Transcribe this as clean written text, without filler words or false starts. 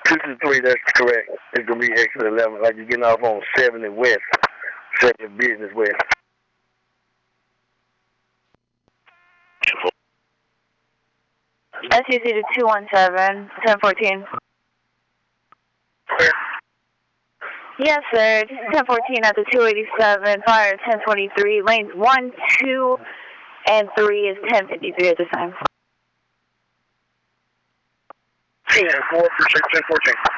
223, that's correct. It's going to be exit 11, like you're getting off on 70 West, 70 Business West. SUC to 217, 1014. Yes, sir. 1014 at the 287, fire 1023, lanes 1, 2, and 3 is 1053 at this time. 10-4, appreciate 1014.